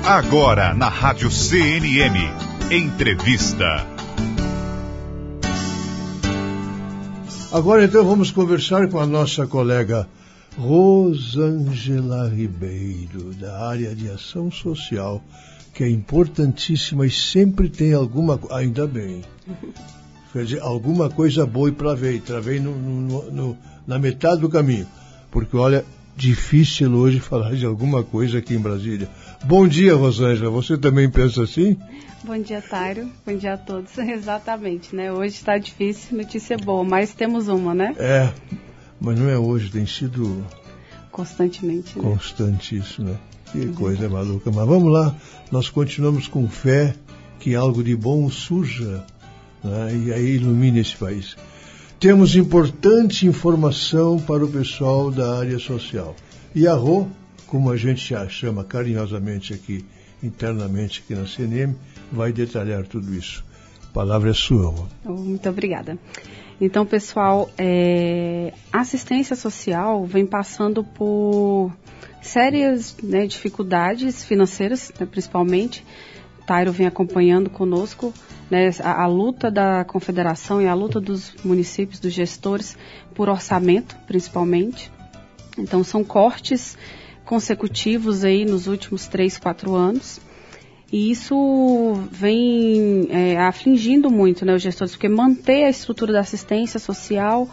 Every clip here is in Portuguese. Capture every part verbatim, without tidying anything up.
Agora na Rádio C N M, entrevista. Agora então vamos conversar com a nossa colega Rosângela Ribeiro, da área de ação social, que é importantíssima e sempre tem alguma, ainda bem, quer dizer, alguma coisa boa e travei, travei no, no, no, na metade do caminho, porque olha, difícil hoje falar de alguma coisa aqui em Brasília. Bom dia, Rosângela, você também pensa assim? Bom dia, Tário, bom dia a todos, exatamente, né, hoje está difícil, notícia boa, mas temos uma, né? É, mas não é hoje, tem sido... Constantemente, né? Constante isso, né? Que uhum. coisa maluca. Mas vamos lá, nós continuamos com fé que algo de bom surja, né? E aí ilumine esse país. Temos importante informação para o pessoal da área social. E a Rô, como a gente já chama carinhosamente aqui, internamente aqui na C N M, vai detalhar tudo isso. A palavra é sua, Rô. Muito obrigada. Então, pessoal, é, a assistência social vem passando por sérias, né, dificuldades financeiras, né, principalmente. O Tairo vem acompanhando conosco, né, a, a luta da Confederação e a luta dos municípios, dos gestores, por orçamento, principalmente. Então, são cortes consecutivos aí nos últimos três, quatro anos. E isso vem é, afligindo muito, né, os gestores, porque manter a estrutura da assistência social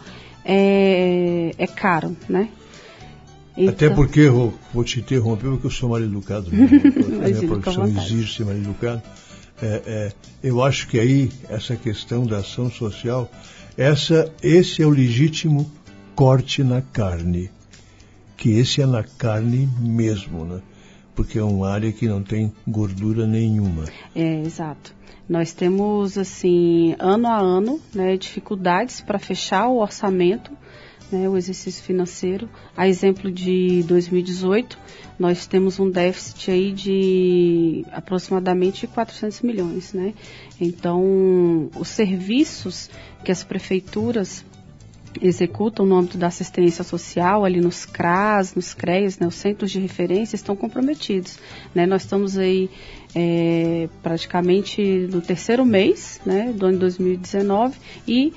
é, é caro, né? Então, até porque, eu vou te interromper, porque eu sou mal educado mesmo. A minha profissão exige ser mal educado. É, é, eu acho que aí, essa questão da ação social, essa, esse é o legítimo corte na carne. Que esse é na carne mesmo, né? Porque é uma área que não tem gordura nenhuma. É, exato. Nós temos, assim, ano a ano, né, dificuldades para fechar o orçamento, né, o exercício financeiro. A exemplo de dois mil e dezoito, nós temos um déficit aí de aproximadamente quatrocentos milhões, né? Então, os serviços que as prefeituras executam no âmbito da assistência social, ali nos C R A S, nos C R E A S, né, os centros de referência estão comprometidos, né? Nós estamos aí é, praticamente no terceiro mês, né, do ano de dois mil e dezenove, e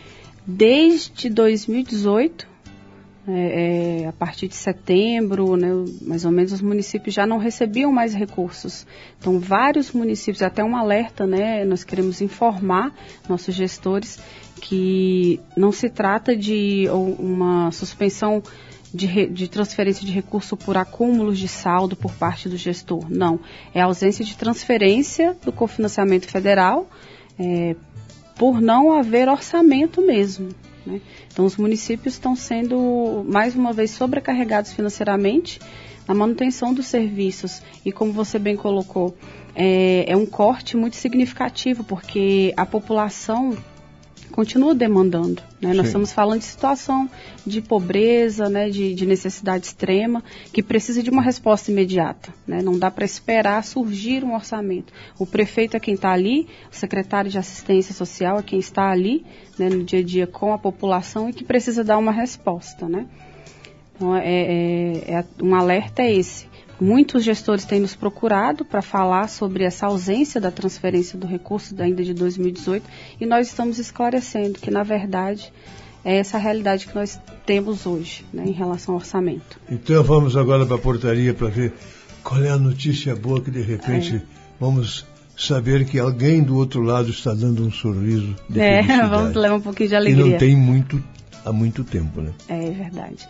desde dois mil e dezoito, é, é, a partir de setembro, né, mais ou menos, os municípios já não recebiam mais recursos. Então, vários municípios, até um alerta, né, nós queremos informar nossos gestores que não se trata de uma suspensão de, re, de transferência de recurso por acúmulos de saldo por parte do gestor. Não, é a ausência de transferência do cofinanciamento federal é, por não haver orçamento mesmo, né? Então, os municípios estão sendo, mais uma vez, sobrecarregados financeiramente na manutenção dos serviços. E como você bem colocou, é, é um corte muito significativo, porque a população continua demandando, né? Nós estamos falando de situação de pobreza, né, de, de necessidade extrema, que precisa de uma resposta imediata, né? Não dá para esperar surgir um orçamento. O prefeito é quem está ali, o secretário de assistência social é quem está ali, né, no dia a dia com a população e que precisa dar uma resposta, né? Então, é, é, é, um alerta é esse. Muitos gestores têm nos procurado para falar sobre essa ausência da transferência do recurso ainda de dois mil e dezoito, e nós estamos esclarecendo que, na verdade, é essa a realidade que nós temos hoje, né, em relação ao orçamento. Então vamos agora para a portaria para ver qual é a notícia boa que, de repente, é. vamos saber que alguém do outro lado está dando um sorriso de é, felicidade. Vamos levar um pouquinho de alegria. E não tem muito há muito tempo, né? É verdade.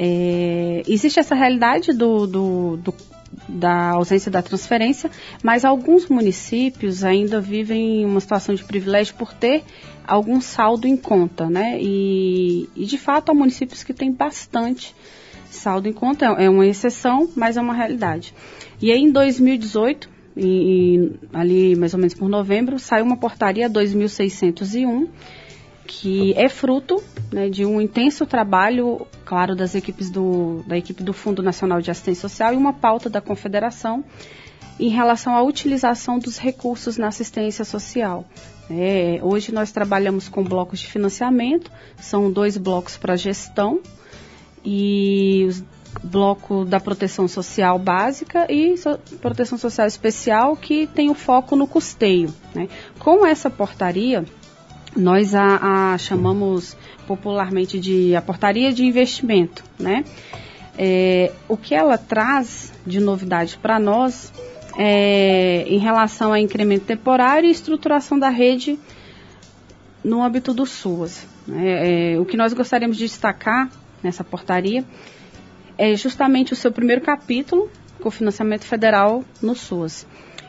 É, existe essa realidade do, do, do, da ausência da transferência, mas alguns municípios ainda vivem uma situação de privilégio por ter algum saldo em conta, né? E, e de fato, há municípios que têm bastante saldo em conta, é uma exceção, mas é uma realidade. E aí, em dois mil e dezoito, em, ali mais ou menos por novembro, saiu uma portaria dois mil seiscentos e um, que é fruto, né, de um intenso trabalho, claro, das equipes do, da equipe do Fundo Nacional de Assistência Social e uma pauta da Confederação em relação à utilização dos recursos na assistência social. É, hoje nós trabalhamos com blocos de financiamento, são dois blocos para gestão, e os bloco da proteção social básica e so, proteção social especial, que tem o foco no custeio, né? Com essa portaria, nós a, a chamamos popularmente de a portaria de investimento, né? É, o que ela traz de novidade para nós é em relação a incremento temporário e estruturação da rede no âmbito do SUAS. É, é, o que nós gostaríamos de destacar nessa portaria é justamente o seu primeiro capítulo, com financiamento federal no SUAS.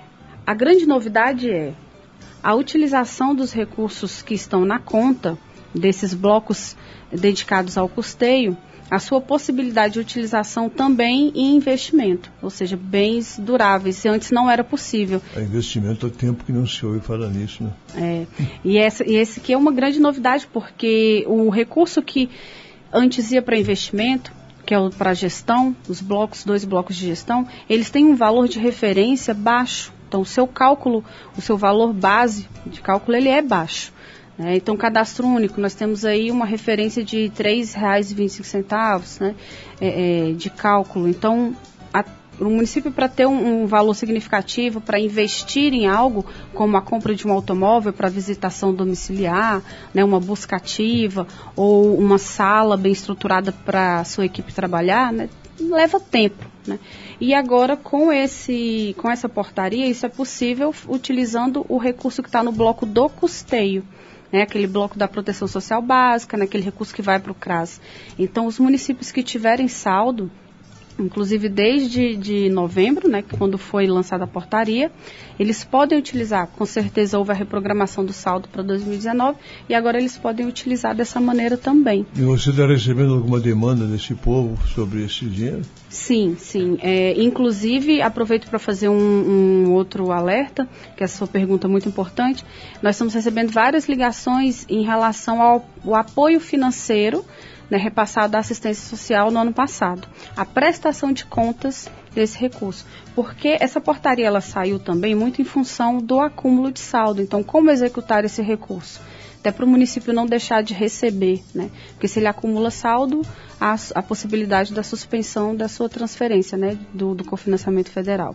A grande novidade é a utilização dos recursos que estão na conta desses blocos dedicados ao custeio, a sua possibilidade de utilização também em investimento, ou seja, bens duráveis, antes não era possível. É investimento há tempo que não se ouve falar nisso, né? É, e, essa, e esse aqui é uma grande novidade, porque o recurso que antes ia para investimento, que é para gestão, os blocos, dois blocos de gestão, eles têm um valor de referência baixo. Então, o seu cálculo, o seu valor base de cálculo, ele é baixo. Né? Então, cadastro único, nós temos aí uma referência de três reais e vinte e cinco centavos, né, é, é, de cálculo. Então, a, o município, para ter um, um valor significativo, para investir em algo, como a compra de um automóvel para visitação domiciliar, né, uma busca ativa, ou uma sala bem estruturada para a sua equipe trabalhar, né, leva tempo, né? E agora, com, esse, com essa portaria, isso é possível utilizando o recurso que está no bloco do custeio, né, aquele bloco da proteção social básica, né, aquele recurso que vai para o CRAS. Então, os municípios que tiverem saldo, inclusive desde de novembro, né, quando foi lançada a portaria, eles podem utilizar, com certeza houve a reprogramação do saldo para dois mil e dezenove, e agora eles podem utilizar dessa maneira também. E você está recebendo alguma demanda desse povo sobre esse dinheiro? Sim, sim. É, inclusive, aproveito para fazer um, um outro alerta, que essa sua pergunta é muito importante. Nós estamos recebendo várias ligações em relação ao, ao apoio financeiro, né, repassado da assistência social no ano passado. A prestação de contas desse recurso. Porque essa portaria ela saiu também muito em função do acúmulo de saldo. Então, como executar esse recurso? Até para o município não deixar de receber, né? Porque se ele acumula saldo, há a possibilidade da suspensão da sua transferência, né, do, do cofinanciamento federal.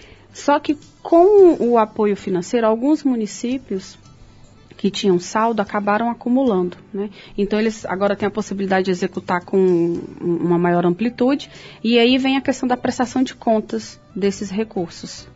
Só que com o apoio financeiro, alguns municípios que tinham saldo acabaram acumulando, né? Então eles agora têm a possibilidade de executar com uma maior amplitude, e aí vem a questão da prestação de contas desses recursos.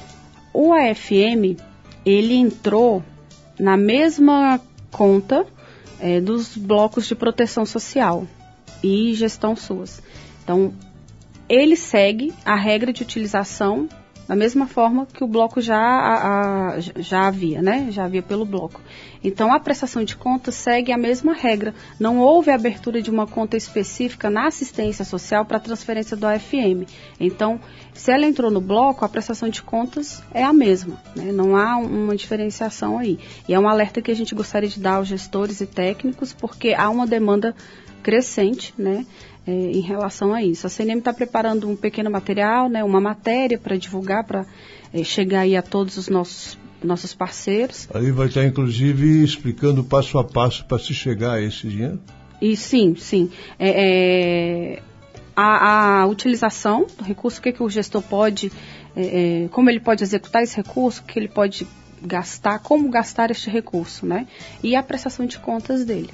O A F M, ele entrou na mesma conta é, dos blocos de proteção social e gestão SUAS. Então, ele segue a regra de utilização da mesma forma que o bloco já, a, a, já havia, né? Já havia pelo bloco. Então, a prestação de contas segue a mesma regra. Não houve abertura de uma conta específica na assistência social para transferência do A F M. Então, se ela entrou no bloco, a prestação de contas é a mesma, né? Não há uma diferenciação aí. E é um alerta que a gente gostaria de dar aos gestores e técnicos, porque há uma demanda crescente, né? É, em relação a isso. A C N M está preparando um pequeno material, né, uma matéria para divulgar, para é, chegar aí a todos os nossos, nossos parceiros. Ali vai estar, inclusive, explicando passo a passo para se chegar a esse dinheiro? E sim, sim. É, é, a, a utilização do recurso, o que, que o gestor pode, é, é, como ele pode executar esse recurso, o que ele pode gastar, como gastar este recurso, né? E a prestação de contas dele.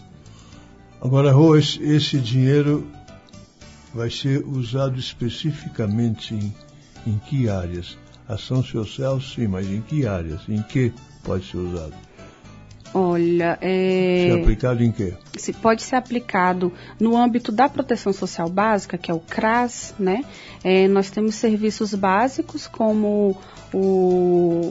Agora, Rô, esse, esse dinheiro vai ser usado especificamente em, em que áreas? Ação social, sim, mas em que áreas? Em que pode ser usado? Olha, é... Ser aplicado em quê? Se pode ser aplicado no âmbito da proteção social básica, que é o CRAS, né? É, nós temos serviços básicos como o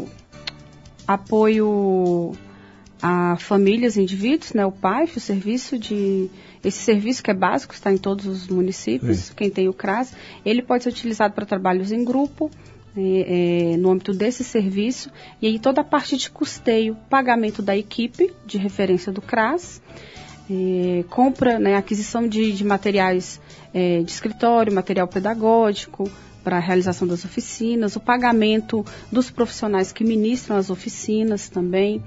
apoio a famílias e indivíduos, né, o P A I F, o serviço de, esse serviço que é básico, está em todos os municípios, sim. Quem tem o CRAS, ele pode ser utilizado para trabalhos em grupo, é, é, no âmbito desse serviço, e aí toda a parte de custeio, pagamento da equipe de referência do CRAS, é, compra, né, aquisição de, de materiais é, de escritório, material pedagógico, para a realização das oficinas, o pagamento dos profissionais que ministram as oficinas também.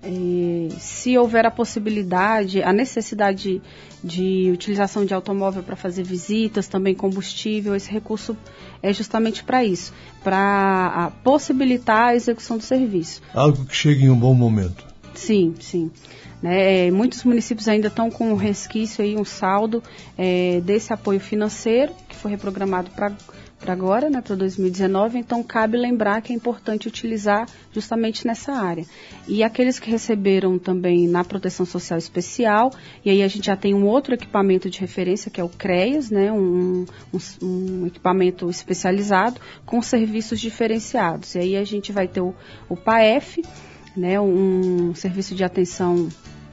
É, se houver a possibilidade, a necessidade de, de utilização de automóvel para fazer visitas, também combustível, esse recurso é justamente para isso, para possibilitar a execução do serviço. Algo que chegue em um bom momento. Sim, sim. Né, muitos municípios ainda estão com um resquício, aí, um saldo é, desse apoio financeiro, que foi reprogramado para para agora, né, para dois mil e dezenove, então cabe lembrar que é importante utilizar justamente nessa área. E aqueles que receberam também na proteção social especial, e aí a gente já tem um outro equipamento de referência, que é o CREAS, né, um, um, um equipamento especializado com serviços diferenciados. E aí a gente vai ter o, o P A F, né, um serviço de atenção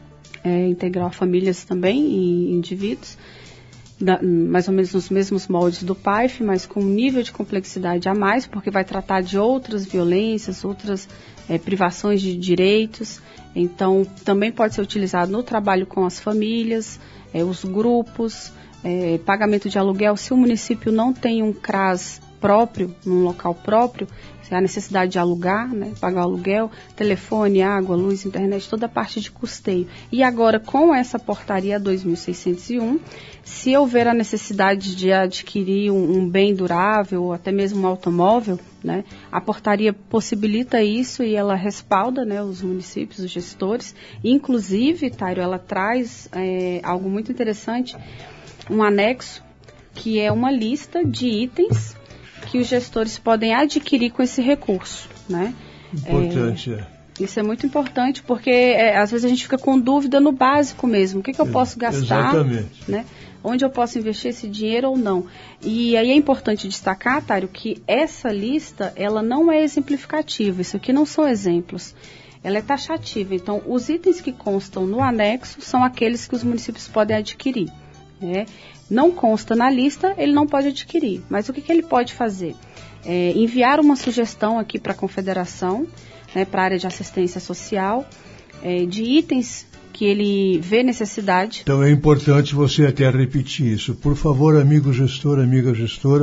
é, integral a famílias também e indivíduos, Da, mais ou menos nos mesmos moldes do P A F, mas com um nível de complexidade a mais, porque vai tratar de outras violências, outras é, privações de direitos. Então, também pode ser utilizado no trabalho com as famílias, é, os grupos, é, pagamento de aluguel. Se o município não tem um CRAS próprio, num local próprio, se há necessidade de alugar, né, pagar o aluguel, telefone, água, luz, internet, toda a parte de custeio. E agora, com essa portaria dois mil seiscentos e um, se houver a necessidade de adquirir um, um bem durável, ou até mesmo um automóvel, né, a portaria possibilita isso e ela respalda, né, os municípios, os gestores. Inclusive, Tairo, ela traz é, algo muito interessante, um anexo, que é uma lista de itens que os gestores podem adquirir com esse recurso, né? Importante, é. é. Isso é muito importante, porque é, às vezes a gente fica com dúvida no básico mesmo. O que, que eu é, posso gastar? Exatamente. Né? Onde eu posso investir esse dinheiro ou não? E aí é importante destacar, Tário, que essa lista, ela não é exemplificativa. Isso aqui não são exemplos. Ela é taxativa. Então, os itens que constam no anexo são aqueles que os municípios podem adquirir, né? Não consta na lista, ele não pode adquirir. Mas o que, que ele pode fazer? É, enviar uma sugestão aqui para a Confederação, né, para a área de assistência social, é, de itens que ele vê necessidade. Então é importante você até repetir isso. Por favor, amigo gestor, amiga gestora,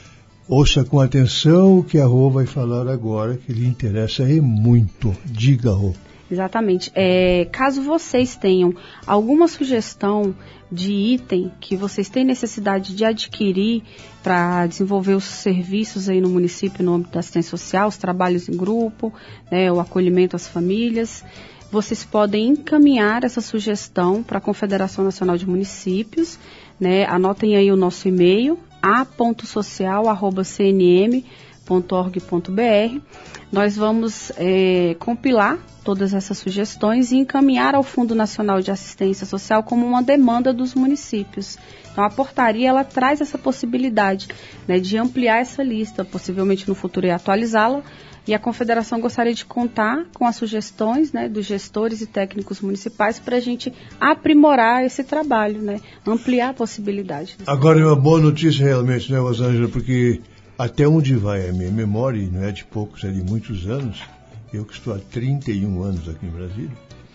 ouça com atenção o que a Rô vai falar agora, que lhe interessa é muito. Diga, Rô. Exatamente. É, caso vocês tenham alguma sugestão de item que vocês têm necessidade de adquirir para desenvolver os serviços aí no município, no âmbito da assistência social, os trabalhos em grupo, né, o acolhimento às famílias, vocês podem encaminhar essa sugestão para a Confederação Nacional de Municípios, né, anotem aí o nosso e-mail, a ponto social arroba c n m ponto org ponto b r. Nós vamos é, compilar todas essas sugestões e encaminhar ao Fundo Nacional de Assistência Social como uma demanda dos municípios. Então, a portaria, ela traz essa possibilidade, né, de ampliar essa lista, possivelmente no futuro e atualizá-la, e a Confederação gostaria de contar com as sugestões, né, dos gestores e técnicos municipais para a gente aprimorar esse trabalho, né, ampliar a possibilidade. Agora, é uma boa notícia realmente, né, Rosângela, porque até onde vai a minha memória, e não é de poucos, é de muitos anos, eu que estou há trinta e um anos aqui em Brasília,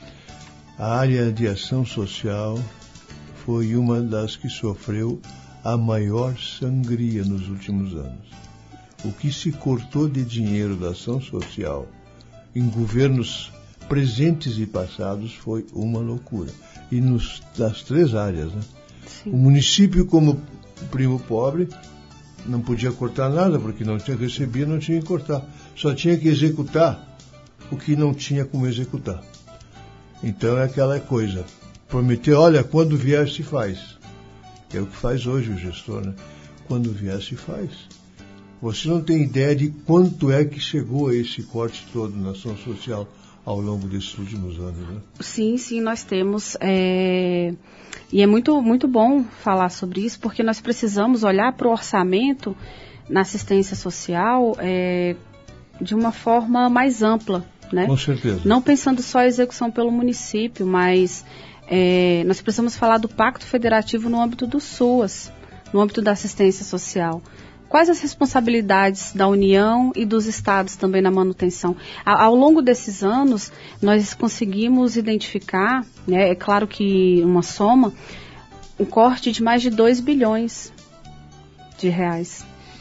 a área de ação social foi uma das que sofreu a maior sangria nos últimos anos. O que se cortou de dinheiro da ação social em governos presentes e passados foi uma loucura. E nos, das três áreas, né? O município, como primo pobre, não podia cortar nada, porque não tinha recebido, não tinha que cortar. Só tinha que executar o que não tinha como executar. Então é aquela coisa, prometer, olha, quando vier se faz. É o que faz hoje o gestor, né? Quando vier se faz. Você não tem ideia de quanto é que chegou a esse corte todo na ação social ao longo desses últimos anos, né? Sim, sim, nós temos. É... E é muito, muito bom falar sobre isso, porque nós precisamos olhar para o orçamento na assistência social é, de uma forma mais ampla, né? Com certeza. Não pensando só a execução pelo município, mas é, nós precisamos falar do Pacto Federativo no âmbito do SUAS, no âmbito da assistência social. Quais as responsabilidades da União e dos estados também na manutenção? A, ao longo desses anos, nós conseguimos identificar, né, é claro que uma soma, um corte de mais de dois bilhões de reais.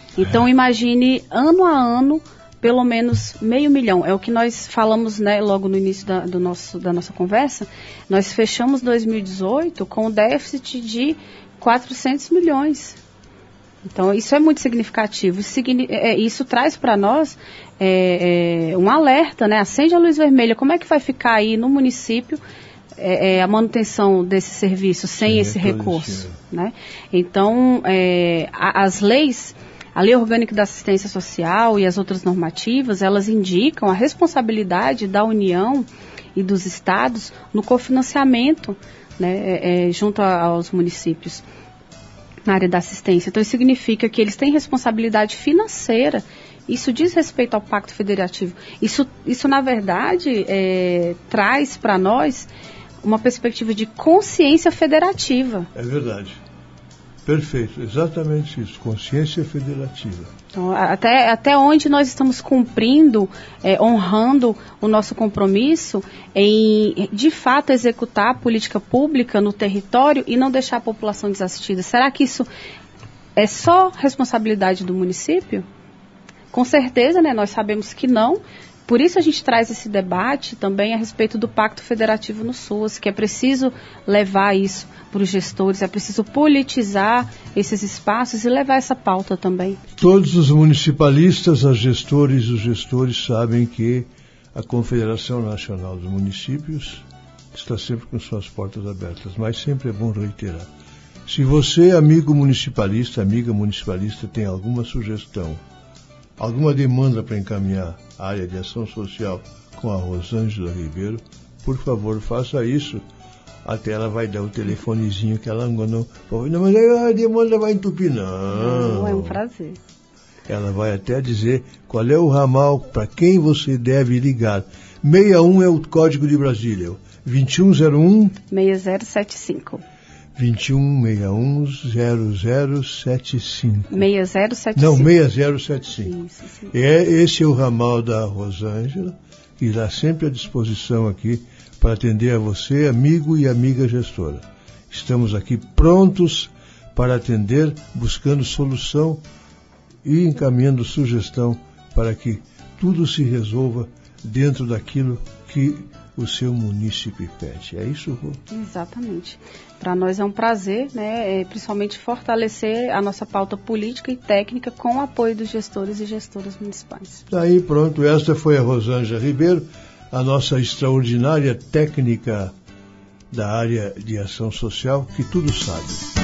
Então, é. imagine, ano a ano, pelo menos meio milhão. É o que nós falamos, né, logo no início da, do nosso, da nossa conversa. Nós fechamos dois mil e dezoito com um déficit de quatrocentos milhões. Então, isso é muito significativo. Isso, é, isso traz para nós é, é, um alerta, né? Acende a luz vermelha. Como é que vai ficar aí no município é, é, a manutenção desse serviço sem Sim, esse recurso? Né? Então, é, a, as leis, a Lei Orgânica da Assistência Social e as outras normativas, elas indicam a responsabilidade da União e dos estados no cofinanciamento, né, é, é, junto a, aos municípios na área da assistência. Então, isso significa que eles têm responsabilidade financeira. Isso diz respeito ao Pacto Federativo. Isso, isso na verdade, é, traz para nós uma perspectiva de consciência federativa. É verdade. Perfeito. Exatamente isso. Consciência federativa. Então, até, até onde nós estamos cumprindo, é, honrando o nosso compromisso em, de fato, executar a política pública no território e não deixar a população desassistida. Será que isso é só responsabilidade do município? Com certeza, né, nós sabemos que não. Por isso a gente traz esse debate também a respeito do Pacto Federativo no SUAS, que é preciso levar isso para os gestores, é preciso politizar esses espaços e levar essa pauta também. Todos os municipalistas, os gestores e os gestores sabem que a Confederação Nacional dos Municípios está sempre com suas portas abertas, mas sempre é bom reiterar. Se você, amigo municipalista, amiga municipalista, tem alguma sugestão, alguma demanda para encaminhar à área de ação social com a Rosângela Ribeiro, por favor, faça isso. Até ela vai dar o telefonezinho que ela não... Não, mas a demanda vai entupir. Não. Não, é um prazer. Ela vai até dizer qual é o ramal para quem você deve ligar. sessenta e um é o código de Brasília. vinte e um zero um... seis zero sete cinco. vinte e um sessenta e um zero zero sete cinco. seis zero sete cinco. Não, seis zero sete cinco. Isso, sim. É, esse é o ramal da Rosângela, que está sempre à disposição aqui para atender a você, amigo e amiga gestora. Estamos aqui prontos para atender, buscando solução e encaminhando sugestão para que tudo se resolva dentro daquilo que o seu munícipe pede. É isso, Rô? Exatamente. Para nós é um prazer, né, é, principalmente fortalecer a nossa pauta política e técnica com o apoio dos gestores e gestoras municipais. Daí pronto, esta foi a Rosângela Ribeiro, a nossa extraordinária técnica da área de ação social, que tudo sabe.